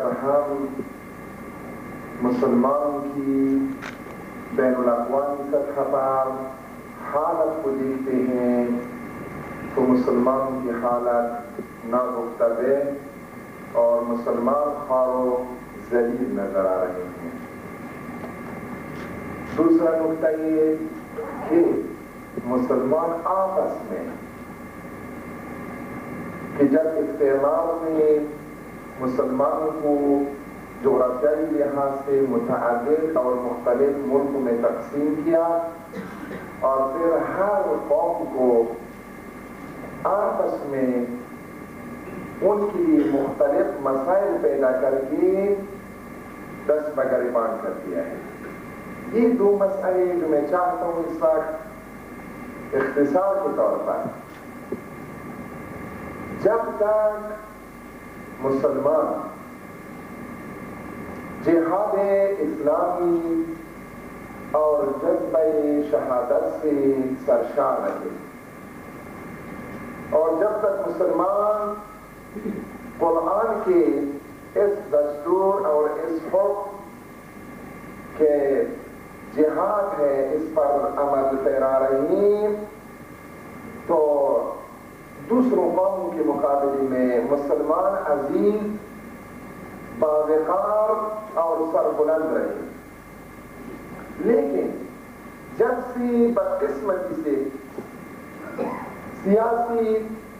جب ہم مسلمانوں کی بین الاقوامی سطح پر حالت کو دیکھتے ہیں تو مسلمانوں کی حالت ناگفتگو اور مسلمان خوار و ذلیل نظر آ رہے ہیں۔ دوسرا نقطہ یہ کہ مسلمان آپس میں کہ جب استعمار میں مسلمانوں کو جغرافیائی لحاظ سے متعدد اور مختلف ملکوں میں تقسیم کیا اور پھر ہر قوم کو آپس میں ان کی مختلف مسائل پیدا کر کے دست بگریبان کر دیا ہے۔ یہ دو مسئلے جو میں چاہتا ہوں اس وقت اختصار کے طور پر، جب تک مسلمان جہاد اسلامی اور جذبہ شہادت سے سرشار رہے اور جب تک مسلمان قرآن کے اس دستور اور اس حکم کہ جہاد ہے اس پر عمل پیرا رہی تو دوسروں قوموں کے مقابلے میں مسلمان عزیز باوقار اور سربلند رہے۔ لیکن جب سے بدقسمتی سے سیاسی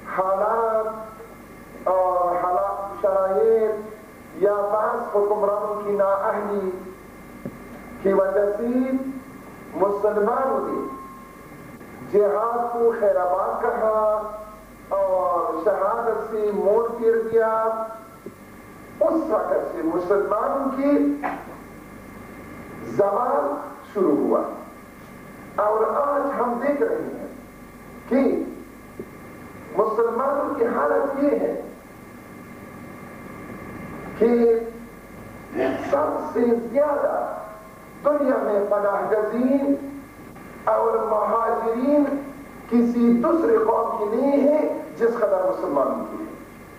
حالات اور شرائط یا بعض حکمرانوں کی نااہلی کی وجہ سے مسلمانوں نے جہاد کو خیر آباد کہا اور شہادت سے موڑ پھیر دیا، اس وقت سے مسلمانوں کی زوال شروع ہوا۔ اور آج ہم دیکھ رہے ہیں کہ مسلمانوں کی حالت یہ ہے کہ سب سے زیادہ دنیا میں پناہ گزین اور مہاجرین کسی دوسرے قوم کی نہیں ہے جس قدر مسلمانوں کی ہے۔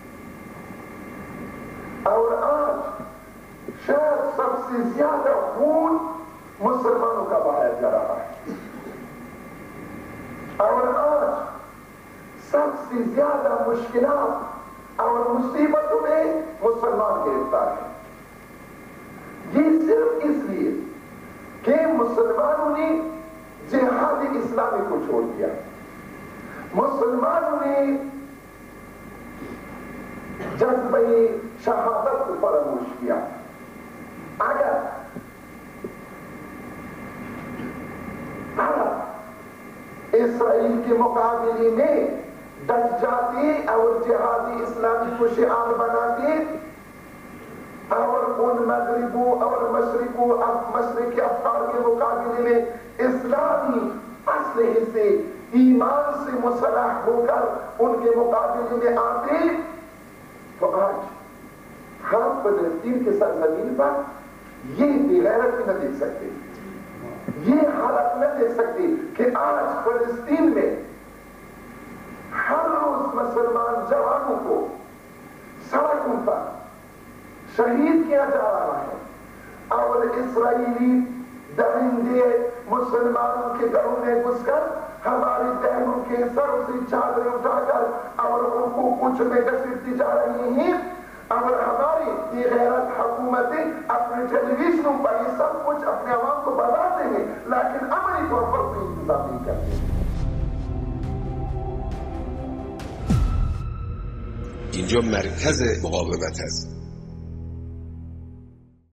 اور آج شاید سب سے زیادہ خون مسلمانوں کا بہایا جا رہا ہے، اور آج سب سے زیادہ مشکلات اور مصیبتوں میں مسلمان گرفتار ہیں۔ یہ صرف اس لیے کہ مسلمانوں نے جہاد اسلامی کو چھوڑ دیا، مسلمانوں نے جذبہ شہادت کو فراموش کیا۔ اگر اسرائیل کے مقابلے میں ڈٹ جاتے اور جہاد اسلامی کو شعار بناتے اور ان مغربوں اور مشرقی افکار کے مقابلے میں اسلامی اسلحے سے ایمان سے مسلح ہو کر ان کے مقابلے میں آتے تو آج ہم فلسطین کے سرزمین پر یہ بے غیرتی نہ دیکھ سکتے، یہ حالت نہ دیکھ سکتے کہ آج فلسطین میں ہر روز مسلمان جوانوں کو سڑکوں پر شہید کیا جا رہا ہے اور اسرائیلی درندے مسلمانوں کے گھروں میں گھس کر ہماری بہنوں کے سر سے چادریں اٹھا کر اور ان کو کچھ میں گھسیٹتی جا رہی ہیں، اور ہماری یہ غیرت حکومتیں اپنے ٹیلی ویژنوں پر یہ سب کچھ اپنے عوام کو بتاتے ہیں لیکن عملی طور پر کوئی انتظام نہیں کرتے۔ اینجا مرکز مقاومت هست.